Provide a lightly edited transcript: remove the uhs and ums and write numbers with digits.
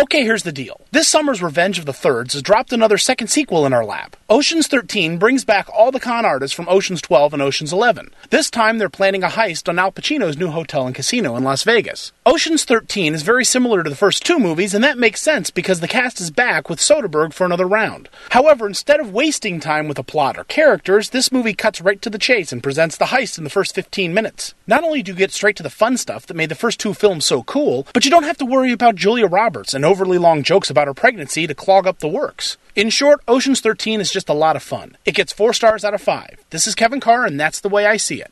Okay, here's the deal. This summer's Revenge of the Thirds has dropped another second sequel in our lap. Ocean's 13 brings back all the con artists from Ocean's 12 and Ocean's 11. This time they're planning a heist on Al Pacino's new hotel and casino in Las Vegas. Ocean's 13 is very similar to the first two movies, and that makes sense because the cast is back with Soderbergh for another round. However, instead of wasting time with a plot or characters, this movie cuts right to the chase and presents the heist in the first 15 minutes. Not only do you get straight to the fun stuff that made the first two films so cool, but you don't have to worry about Julia Roberts and overly long jokes about her pregnancy to clog up the works. In short, Ocean's 13 is just a lot of fun. It gets 4 stars out of 5. This is Kevin Carr, and that's the way I see it.